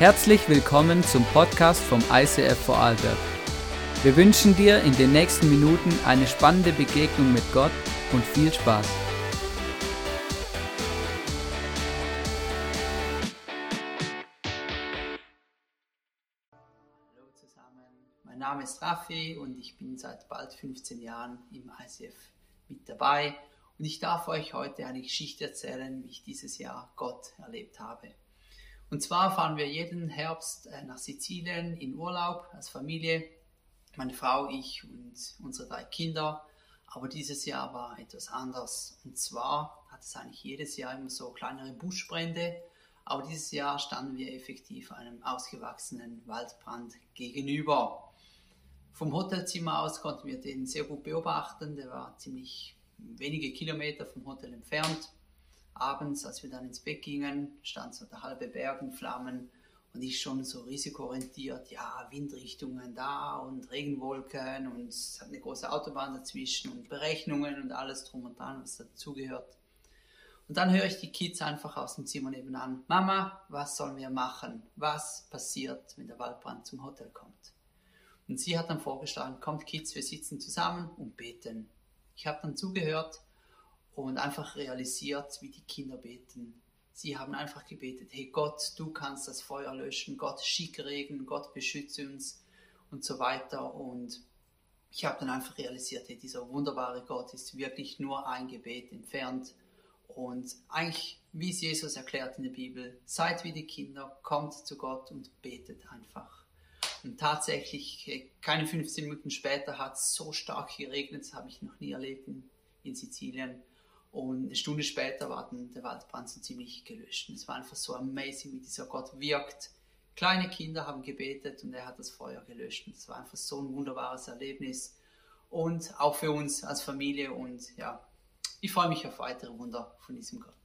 Herzlich willkommen zum Podcast vom ICF Vorarlberg. Wir wünschen dir in den nächsten Minuten eine spannende Begegnung mit Gott und viel Spaß. Hallo zusammen, mein Name ist Raffi und ich bin seit bald 15 Jahren im ICF mit dabei. Und ich darf euch heute eine Geschichte erzählen, wie ich dieses Jahr Gott erlebt habe. Und zwar fahren wir jeden Herbst nach Sizilien in Urlaub als Familie, meine Frau, ich und unsere 3 Kinder. Aber dieses Jahr war etwas anders. Und zwar hat es eigentlich jedes Jahr immer so kleinere Buschbrände. Aber dieses Jahr standen wir effektiv einem ausgewachsenen Waldbrand gegenüber. Vom Hotelzimmer aus konnten wir den sehr gut beobachten. Der war ziemlich wenige Kilometer vom Hotel entfernt. Abends, als wir dann ins Bett gingen, stand so der halbe Berg in Flammen und ich schon so risikoorientiert, ja, Windrichtungen da und Regenwolken und es hat eine große Autobahn dazwischen und Berechnungen und alles drum und dran, was dazugehört. Und dann höre ich die Kids einfach aus dem Zimmer nebenan: Mama, was sollen wir machen? Was passiert, wenn der Waldbrand zum Hotel kommt? Und sie hat dann vorgeschlagen: Kommt Kids, wir sitzen zusammen und beten. Ich habe dann zugehört und einfach realisiert, wie die Kinder beten. Sie haben einfach gebetet: Hey Gott, du kannst das Feuer löschen, Gott, schick Regen, Gott, beschütze uns und so weiter. Und ich habe dann einfach realisiert, hey, dieser wunderbare Gott ist wirklich nur ein Gebet entfernt. Und eigentlich, wie es Jesus erklärt in der Bibel: Seid wie die Kinder, kommt zu Gott und betet einfach. Und tatsächlich, keine 15 Minuten später hat es so stark geregnet, das habe ich noch nie erlebt in Sizilien. Und eine Stunde später war der Waldbrand so ziemlich gelöscht. Und es war einfach so amazing, wie dieser Gott wirkt. Kleine Kinder haben gebetet und er hat das Feuer gelöscht. Und es war einfach so ein wunderbares Erlebnis. Und auch für uns als Familie. Und ja, ich freue mich auf weitere Wunder von diesem Gott.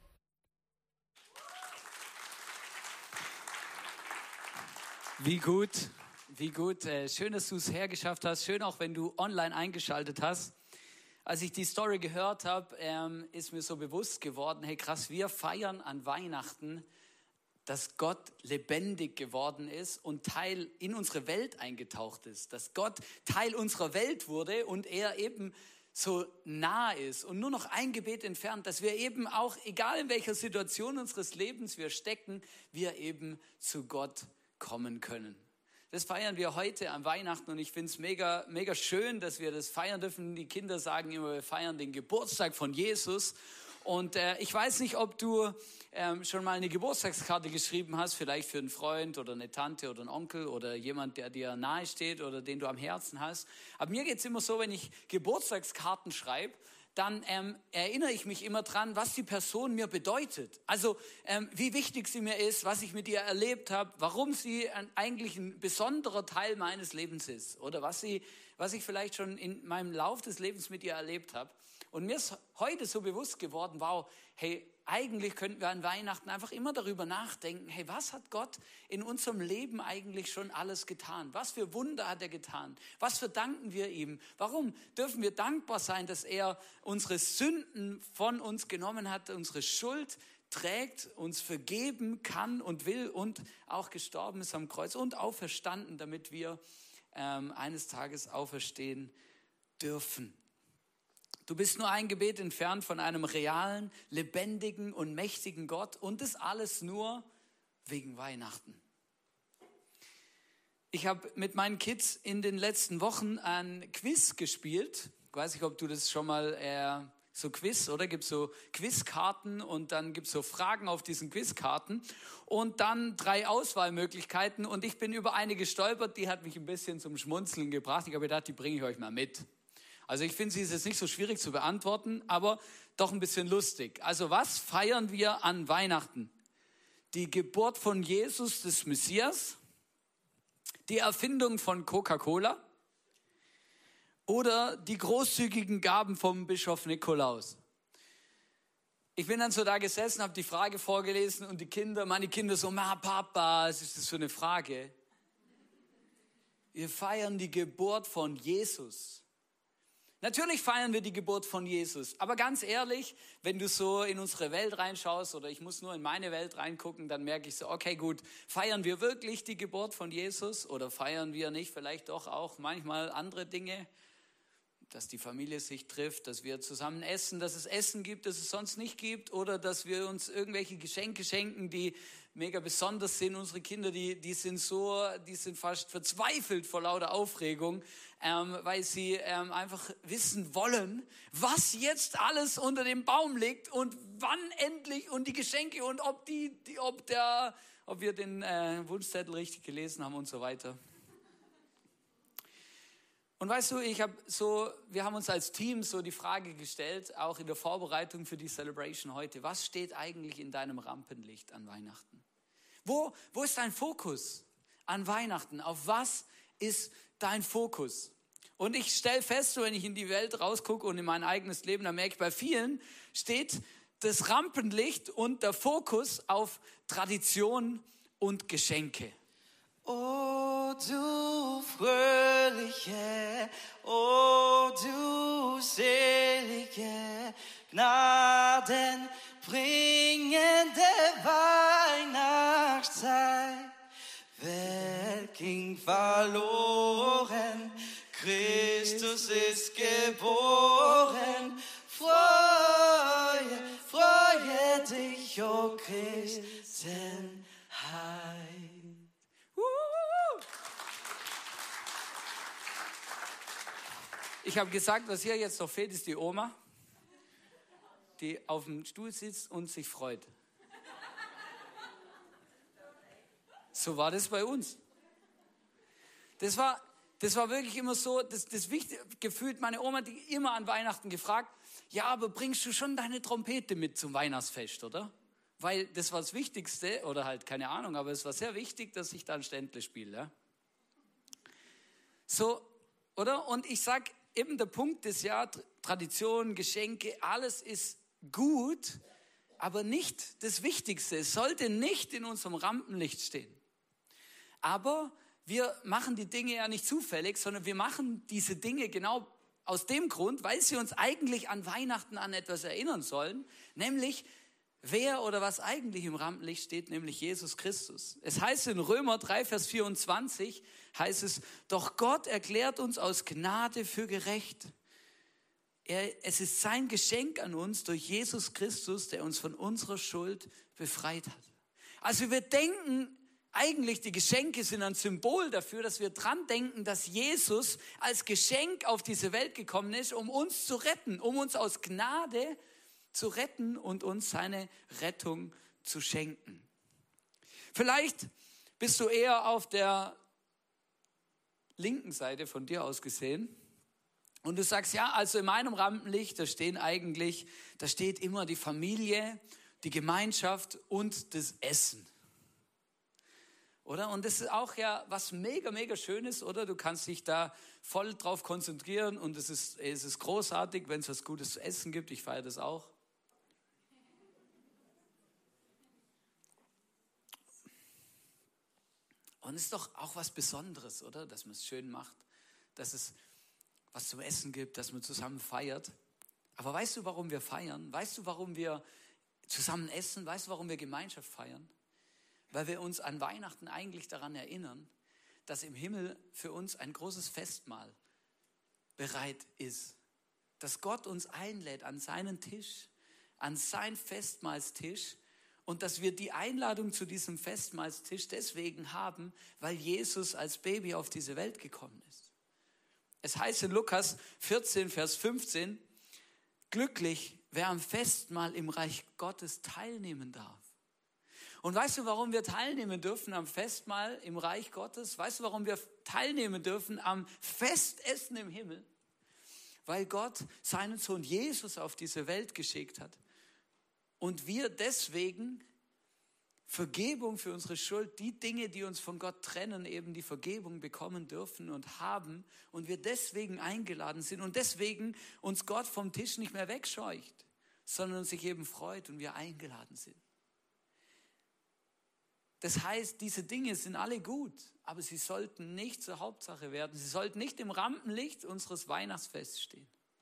Wie gut. Schön, dass du es hergeschafft hast. Schön auch, wenn du online eingeschaltet hast. Als ich die Story gehört habe, ist mir so bewusst geworden, hey krass, wir feiern an Weihnachten, dass Gott lebendig geworden ist und Teil in unsere Welt eingetaucht ist. Dass Gott Teil unserer Welt wurde und er eben so nah ist und nur noch ein Gebet entfernt, dass wir eben auch, egal in welcher Situation unseres Lebens wir stecken, wir eben zu Gott kommen können. Das feiern wir heute an Weihnachten und ich finde es mega, mega schön, dass wir das feiern dürfen. Die Kinder sagen immer, wir feiern den Geburtstag von Jesus. Und ich weiß nicht, ob du schon mal eine Geburtstagskarte geschrieben hast, vielleicht für einen Freund oder eine Tante oder einen Onkel oder jemand, der dir nahe steht oder den du am Herzen hast. Aber mir geht es immer so, wenn ich Geburtstagskarten schreibe, dann erinnere ich mich immer dran, was die Person mir bedeutet. Also wie wichtig sie mir ist, was ich mit ihr erlebt habe, warum sie eigentlich ein besonderer Teil meines Lebens ist oder was ich vielleicht schon in meinem Lauf des Lebens mit ihr erlebt habe. Und mir ist heute so bewusst geworden, wow, hey, eigentlich könnten wir an Weihnachten einfach immer darüber nachdenken, hey, was hat Gott in unserem Leben eigentlich schon alles getan? Was für Wunder hat er getan? Was verdanken wir ihm? Warum dürfen wir dankbar sein, dass er unsere Sünden von uns genommen hat, unsere Schuld trägt, uns vergeben kann und will und auch gestorben ist am Kreuz und auferstanden, damit wir eines Tages auferstehen dürfen. Du bist nur ein Gebet entfernt von einem realen, lebendigen und mächtigen Gott und das alles nur wegen Weihnachten. Ich habe mit meinen Kids in den letzten Wochen ein Quiz gespielt. Ich weiß nicht, ob du das schon mal so Quiz, oder? Gibt so Quizkarten und dann gibt es so Fragen auf diesen Quizkarten und dann 3 Auswahlmöglichkeiten und ich bin über eine gestolpert, die hat mich ein bisschen zum Schmunzeln gebracht. Ich habe gedacht, die bringe ich euch mal mit. Also ich finde, sie ist jetzt nicht so schwierig zu beantworten, aber doch ein bisschen lustig. Also was feiern wir an Weihnachten? Die Geburt von Jesus, des Messias, die Erfindung von Coca-Cola oder die großzügigen Gaben vom Bischof Nikolaus. Ich bin dann so da gesessen, habe die Frage vorgelesen und meine Kinder so: Papa, was ist das für eine Frage? Wir feiern die Geburt von Jesus. Natürlich feiern wir die Geburt von Jesus, aber ganz ehrlich, wenn du so in unsere Welt reinschaust oder ich muss nur in meine Welt reingucken, dann merke ich so, okay gut, feiern wir wirklich die Geburt von Jesus oder feiern wir nicht vielleicht doch auch manchmal andere Dinge, dass die Familie sich trifft, dass wir zusammen essen, dass es Essen gibt, das es sonst nicht gibt oder dass wir uns irgendwelche Geschenke schenken, die mega besonders sind. Unsere Kinder, die sind fast verzweifelt vor lauter Aufregung, weil sie einfach wissen wollen, was jetzt alles unter dem Baum liegt und wann endlich und die Geschenke und ob wir den Wunschzettel richtig gelesen haben und so weiter. Und weißt du, wir haben uns als Team so die Frage gestellt, auch in der Vorbereitung für die Celebration heute, was steht eigentlich in deinem Rampenlicht an Weihnachten? Wo ist dein Fokus an Weihnachten? Auf was ist dein Fokus? Und ich stelle fest, wenn ich in die Welt rausgucke und in mein eigenes Leben, dann merke ich, bei vielen steht das Rampenlicht und der Fokus auf Tradition und Geschenke. O du fröhliche, o du selige, gnadenbringende Weihnachtszeit. Welt ging verloren, Christus ist geboren. Freue, freue dich, o Christenheit. Ich habe gesagt, was hier jetzt noch fehlt, ist die Oma, die auf dem Stuhl sitzt und sich freut. So war das bei uns. Das war wirklich immer so, das Wichtige, gefühlt meine Oma, die immer an Weihnachten gefragt, ja, aber bringst du schon deine Trompete mit zum Weihnachtsfest, oder? Weil das war das Wichtigste, oder halt keine Ahnung, aber es war sehr wichtig, dass ich da ein Ständle spiele. Ja? So, oder? Und ich sag, eben der Punkt ist ja, Tradition, Geschenke, alles ist gut, aber nicht das Wichtigste. Es sollte nicht in unserem Rampenlicht stehen. Aber wir machen die Dinge ja nicht zufällig, sondern wir machen diese Dinge genau aus dem Grund, weil sie uns eigentlich an Weihnachten an etwas erinnern sollen, nämlich wer oder was eigentlich im Rampenlicht steht, nämlich Jesus Christus. Es heißt in Römer 3, Vers 24, heißt es, doch Gott erklärt uns aus Gnade für gerecht. Es ist sein Geschenk an uns durch Jesus Christus, der uns von unserer Schuld befreit hat. Also wir denken, eigentlich die Geschenke sind ein Symbol dafür, dass wir dran denken, dass Jesus als Geschenk auf diese Welt gekommen ist, um uns zu retten, um uns aus Gnade zu retten und uns seine Rettung zu schenken. Vielleicht bist du eher auf der linken Seite von dir aus gesehen und du sagst, ja, also in meinem Rampenlicht, da steht immer die Familie, die Gemeinschaft und das Essen. Oder? Und das ist auch ja was mega, mega Schönes, oder? Du kannst dich da voll drauf konzentrieren und es ist großartig, wenn es was Gutes zu essen gibt. Ich feiere das auch. Und es ist doch auch was Besonderes, oder? Dass man es schön macht, dass es was zum Essen gibt, dass man zusammen feiert. Aber weißt du, warum wir feiern? Weißt du, warum wir zusammen essen? Weißt du, warum wir Gemeinschaft feiern? Weil wir uns an Weihnachten eigentlich daran erinnern, dass im Himmel für uns ein großes Festmahl bereit ist. Dass Gott uns einlädt an seinen Tisch, an seinen Festmahlstisch und dass wir die Einladung zu diesem Festmahlstisch deswegen haben, weil Jesus als Baby auf diese Welt gekommen ist. Es heißt in Lukas 14, Vers 15, glücklich, wer am Festmahl im Reich Gottes teilnehmen darf. Und weißt du, warum wir teilnehmen dürfen am Festmahl im Reich Gottes? Weißt du, warum wir teilnehmen dürfen am Festessen im Himmel? Weil Gott seinen Sohn Jesus auf diese Welt geschickt hat. Und wir deswegen Vergebung für unsere Schuld, die Dinge, die uns von Gott trennen, eben die Vergebung bekommen dürfen und haben. Und wir deswegen eingeladen sind und deswegen uns Gott vom Tisch nicht mehr wegscheucht, sondern sich eben freut und wir eingeladen sind. Das heißt, diese Dinge sind alle gut, aber sie sollten nicht zur Hauptsache werden. Sie sollten nicht im Rampenlicht unseres Weihnachtsfests stehen.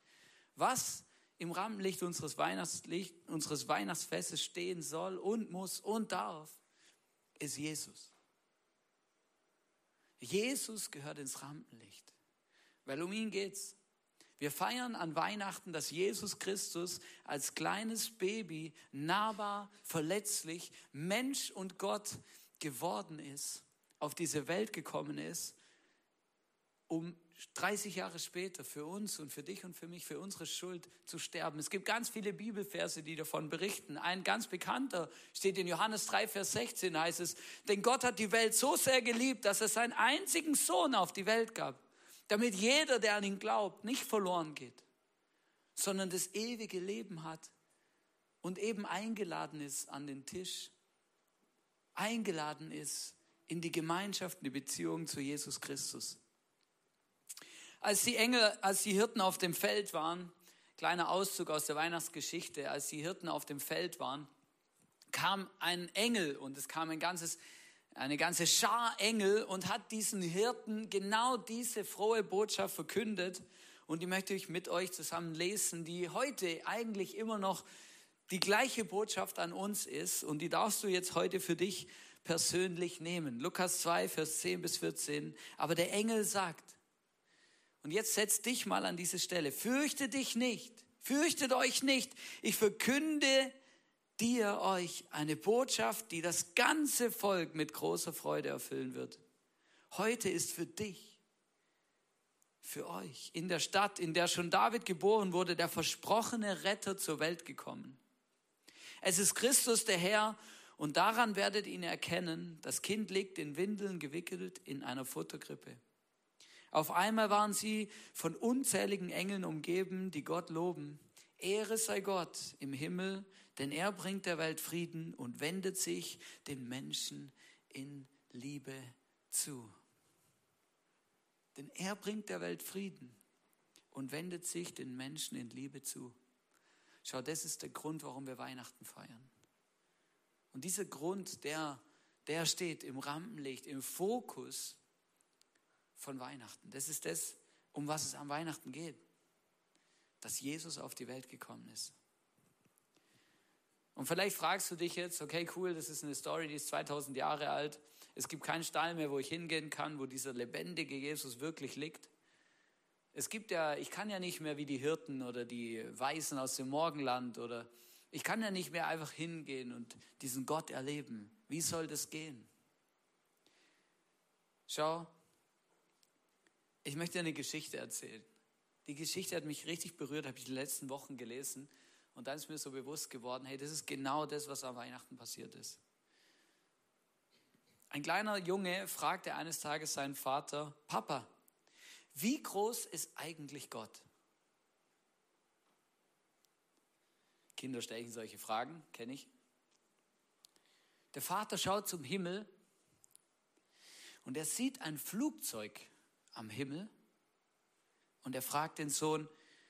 was im Rampenlicht unseres Weihnachtsfestes stehen soll und muss und darf, ist Jesus. Jesus gehört ins Rampenlicht, weil um ihn geht's. Wir feiern an Weihnachten, dass Jesus Christus als kleines Baby nahbar, verletzlich, Mensch und Gott geworden ist, auf diese Welt gekommen ist, um 30 Jahre später für uns und für dich und für mich, für unsere Schuld zu sterben. Es gibt ganz viele Bibelverse, die davon berichten. Ein ganz bekannter steht in Johannes 3, Vers 16, heißt es, denn Gott hat die Welt so sehr geliebt, dass er seinen einzigen Sohn auf die Welt gab, damit jeder, der an ihn glaubt, nicht verloren geht, sondern das ewige Leben hat und eben eingeladen ist an den Tisch, eingeladen ist in die Gemeinschaft, in die Beziehung zu Jesus Christus. Als die Hirten auf dem Feld waren, kleiner Auszug aus der Weihnachtsgeschichte, als die Hirten auf dem Feld waren, kam ein Engel und es kam eine ganze Schar Engel und hat diesen Hirten genau diese frohe Botschaft verkündet. Und die möchte ich mit euch zusammen lesen, die heute eigentlich immer noch die gleiche Botschaft an uns ist und die darfst du jetzt heute für dich persönlich nehmen. Lukas 2, Vers 10 bis 14. Aber der Engel sagt, und jetzt setz dich mal an diese Stelle. Fürchte dich nicht, fürchtet euch nicht. Ich verkünde euch eine Botschaft, die das ganze Volk mit großer Freude erfüllen wird. Heute ist für dich, für euch, in der Stadt, in der schon David geboren wurde, der versprochene Retter zur Welt gekommen. Es ist Christus der Herr und daran werdet ihr ihn erkennen. Das Kind liegt in Windeln gewickelt in einer Futterkrippe. Auf einmal waren sie von unzähligen Engeln umgeben, die Gott loben. Ehre sei Gott im Himmel, denn er bringt der Welt Frieden und wendet sich den Menschen in Liebe zu. Denn er bringt der Welt Frieden und wendet sich den Menschen in Liebe zu. Schau, das ist der Grund, warum wir Weihnachten feiern. Und dieser Grund, der steht im Rampenlicht, im Fokus von Weihnachten. Das ist das, um was es am Weihnachten geht. Dass Jesus auf die Welt gekommen ist. Und vielleicht fragst du dich jetzt, okay, cool, das ist eine Story, die ist 2000 Jahre alt. Es gibt keinen Stall mehr, wo ich hingehen kann, wo dieser lebendige Jesus wirklich liegt. Ich kann ja nicht mehr wie die Hirten oder die Weisen aus dem Morgenland oder ich kann ja nicht mehr einfach hingehen und diesen Gott erleben. Wie soll das gehen? Schau, ich möchte dir eine Geschichte erzählen. Die Geschichte hat mich richtig berührt, habe ich in den letzten Wochen gelesen. Und dann ist mir so bewusst geworden, hey, das ist genau das, was am Weihnachten passiert ist. Ein kleiner Junge fragte eines Tages seinen Vater, Papa, wie groß ist eigentlich Gott? Kinder stellen solche Fragen, kenne ich. Der Vater schaut zum Himmel und er sieht ein Flugzeug am Himmel und er fragt den Sohn,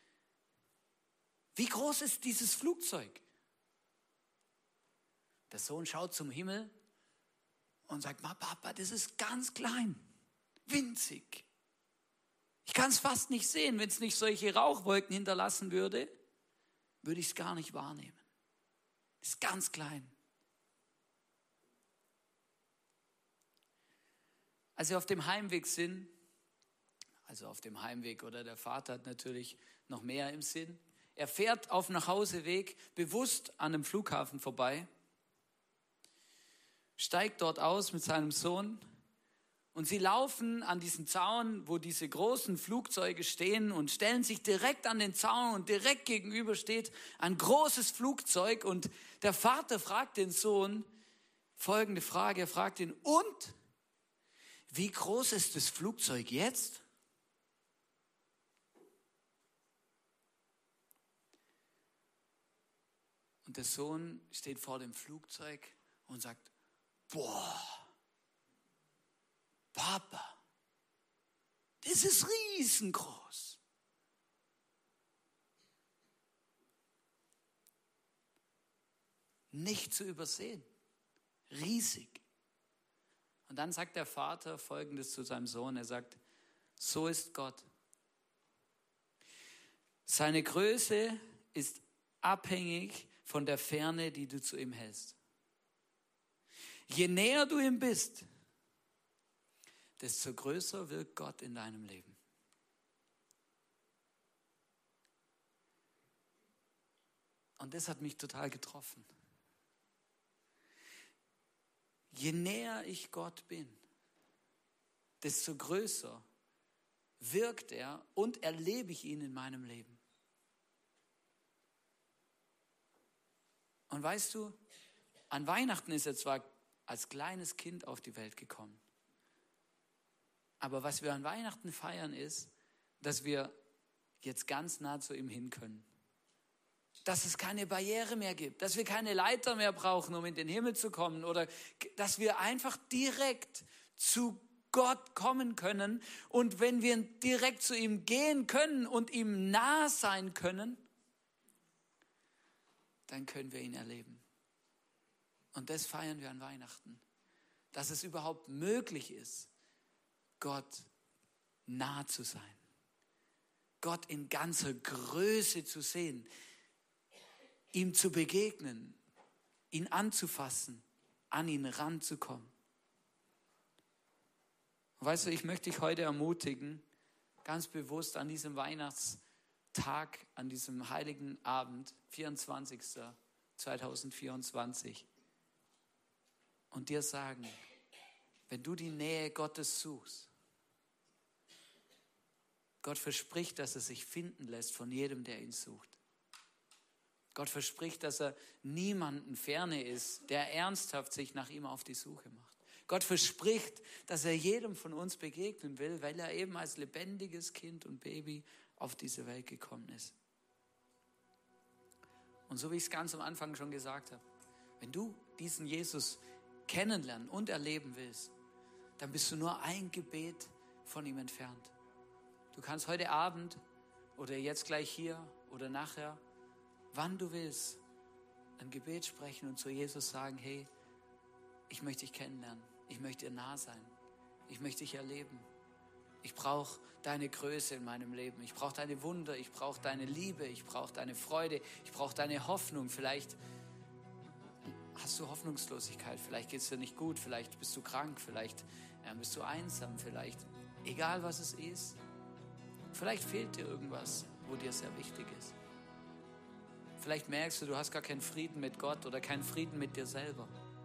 wie groß ist dieses Flugzeug? Der Sohn schaut zum Himmel und sagt, Papa, das ist ganz klein, winzig. Ich kann es fast nicht sehen, wenn es nicht solche Rauchwolken hinterlassen würde, würde ich es gar nicht wahrnehmen. Das ist ganz klein. Als sie auf dem Heimweg sind, oder der Vater hat natürlich noch mehr im Sinn, er fährt auf dem Nachhauseweg bewusst an einem Flughafen vorbei, steigt dort aus mit seinem Sohn und sie laufen an diesen Zaun, wo diese großen Flugzeuge stehen und stellen sich direkt an den Zaun und direkt gegenüber steht ein großes Flugzeug und der Vater fragt den Sohn folgende Frage, er fragt ihn, und wie groß ist das Flugzeug jetzt? Und der Sohn steht vor dem Flugzeug und sagt, boah, Papa, das ist riesengroß. Nicht zu übersehen, riesig. Und dann sagt der Vater Folgendes zu seinem Sohn, er sagt, so ist Gott. Seine Größe ist abhängig von der Ferne, die du zu ihm hältst. Je näher du ihm bist, desto größer wirkt Gott in deinem Leben. Und das hat mich total getroffen. Je näher ich Gott bin, desto größer wirkt er und erlebe ich ihn in meinem Leben. Und weißt du, an Weihnachten ist er zwar als kleines Kind auf die Welt gekommen, aber was wir an Weihnachten feiern ist, dass wir jetzt ganz nah zu ihm hin können. Dass es keine Barriere mehr gibt, dass wir keine Leiter mehr brauchen, um in den Himmel zu kommen, oder dass wir einfach direkt zu Gott kommen können. Und wenn wir direkt zu ihm gehen können und ihm nah sein können, dann können wir ihn erleben. Und das feiern wir an Weihnachten. Dass es überhaupt möglich ist, Gott nah zu sein. Gott in ganzer Größe zu sehen. Ihm zu begegnen, ihn anzufassen, an ihn ranzukommen. Weißt du, ich möchte dich heute ermutigen, ganz bewusst an diesem Weihnachtstag, an diesem heiligen Abend, 24.2024, und dir sagen, wenn du die Nähe Gottes suchst, Gott verspricht, dass er sich finden lässt von jedem, der ihn sucht. Gott verspricht, dass er niemanden ferne ist, der ernsthaft sich nach ihm auf die Suche macht. Gott verspricht, dass er jedem von uns begegnen will, weil er eben als lebendiges Kind und Baby auf diese Welt gekommen ist. Und so wie ich es ganz am Anfang schon gesagt habe, wenn du diesen Jesus kennenlernen und erleben willst, dann bist du nur ein Gebet von ihm entfernt. Du kannst heute Abend oder jetzt gleich hier oder nachher, wann du willst, ein Gebet sprechen und zu Jesus sagen, hey, ich möchte dich kennenlernen, ich möchte dir nah sein, ich möchte dich erleben. Ich brauche deine Größe in meinem Leben, ich brauche deine Wunder, ich brauche deine Liebe, ich brauche deine Freude, ich brauche deine Hoffnung. Vielleicht hast du Hoffnungslosigkeit, vielleicht geht es dir nicht gut, vielleicht bist du krank, vielleicht bist du einsam, vielleicht, egal was es ist, vielleicht fehlt dir irgendwas, wo dir sehr wichtig ist. Vielleicht merkst du, du hast gar keinen Frieden mit Gott oder keinen Frieden mit dir selber.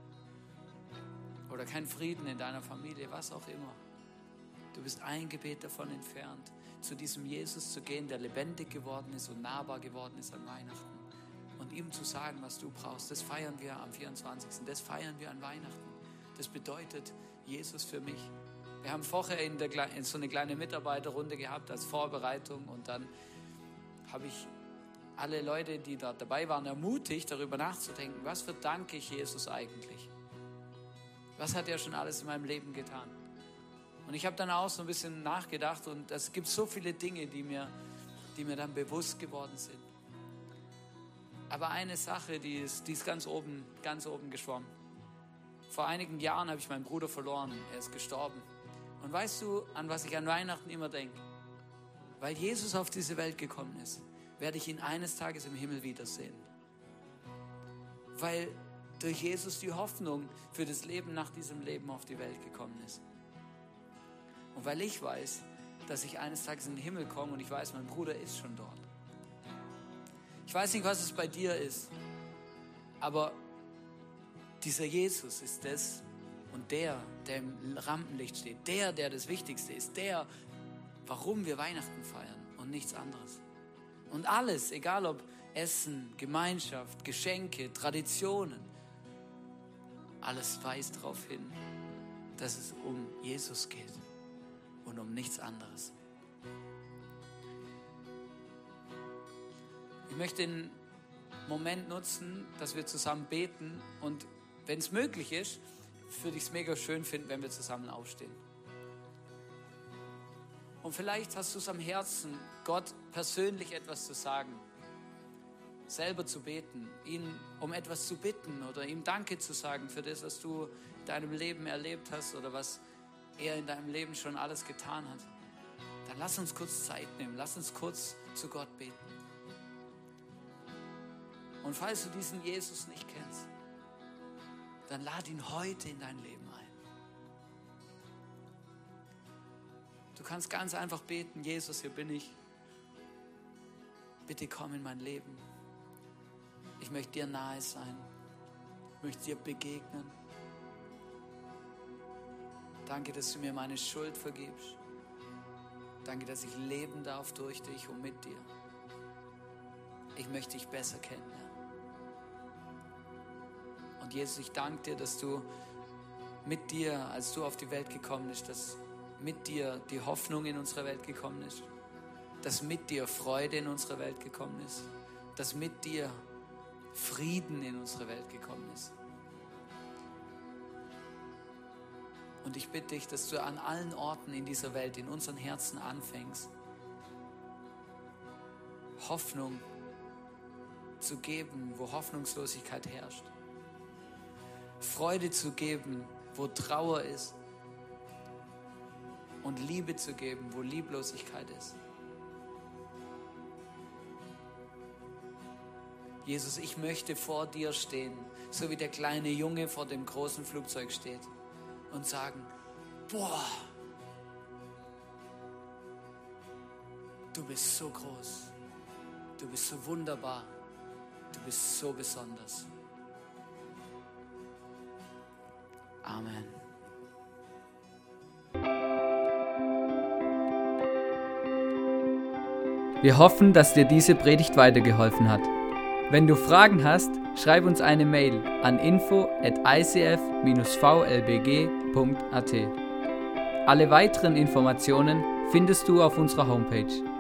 Oder keinen Frieden in deiner Familie, was auch immer. Du bist ein Gebet davon entfernt, zu diesem Jesus zu gehen, der lebendig geworden ist und nahbar geworden ist an Weihnachten. Und ihm zu sagen, was du brauchst. Das feiern wir am 24. Das feiern wir an Weihnachten. Das bedeutet Jesus für mich. Wir haben vorher in so eine kleine Mitarbeiterrunde gehabt als Vorbereitung, und dann habe ich alle Leute, die da dabei waren, ermutigt, darüber nachzudenken, was verdanke ich Jesus eigentlich? Was hat er schon alles in meinem Leben getan? Und ich habe dann auch so ein bisschen nachgedacht, und es gibt so viele Dinge, die mir dann bewusst geworden sind. Aber eine Sache, die ist ganz oben geschwommen. Vor einigen Jahren habe ich meinen Bruder verloren, er ist gestorben. Und weißt du, an was ich an Weihnachten immer denke? Weil Jesus auf diese Welt gekommen ist, werde ich ihn eines Tages im Himmel wiedersehen. Weil durch Jesus die Hoffnung für das Leben nach diesem Leben auf die Welt gekommen ist. Und weil ich weiß, dass ich eines Tages in den Himmel komme, und ich weiß, mein Bruder ist schon dort. Ich weiß nicht, was es bei dir ist, aber dieser Jesus ist das, und der im Rampenlicht steht, der das Wichtigste ist, der, warum wir Weihnachten feiern und nichts anderes. Und alles, egal ob Essen, Gemeinschaft, Geschenke, Traditionen, alles weist darauf hin, dass es um Jesus geht und um nichts anderes. Ich möchte den Moment nutzen, dass wir zusammen beten, und wenn es möglich ist, würde ich es mega schön finden, wenn wir zusammen aufstehen. Und vielleicht hast du es am Herzen, Gott persönlich etwas zu sagen, selber zu beten, ihn um etwas zu bitten oder ihm Danke zu sagen für das, was du in deinem Leben erlebt hast oder was er in deinem Leben schon alles getan hat. Dann lass uns kurz Zeit nehmen, lass uns kurz zu Gott beten. Und falls du diesen Jesus nicht kennst, dann lad ihn heute in dein Leben ein. Du kannst ganz einfach beten: Jesus, hier bin ich. Bitte komm in mein Leben. Ich möchte dir nahe sein. Ich möchte dir begegnen. Danke, dass du mir meine Schuld vergibst. Danke, dass ich leben darf durch dich und mit dir. Ich möchte dich besser kennenlernen. Und Jesus, ich danke dir, dass du mit dir, als du auf die Welt gekommen bist, dass mit dir die Hoffnung in unsere Welt gekommen ist, dass mit dir Freude in unsere Welt gekommen ist, dass mit dir Frieden in unsere Welt gekommen ist. Und ich bitte dich, dass du an allen Orten in dieser Welt, in unseren Herzen anfängst, Hoffnung zu geben, wo Hoffnungslosigkeit herrscht. Freude zu geben, wo Trauer ist. Und Liebe zu geben, wo Lieblosigkeit ist. Jesus, ich möchte vor dir stehen, so wie der kleine Junge vor dem großen Flugzeug steht und sagen: Boah, du bist so groß, du bist so wunderbar, du bist so besonders. Amen. Wir hoffen, dass dir diese Predigt weitergeholfen hat. Wenn du Fragen hast, schreib uns eine Mail an info@icf-vlbg.at. Alle weiteren Informationen findest du auf unserer Homepage.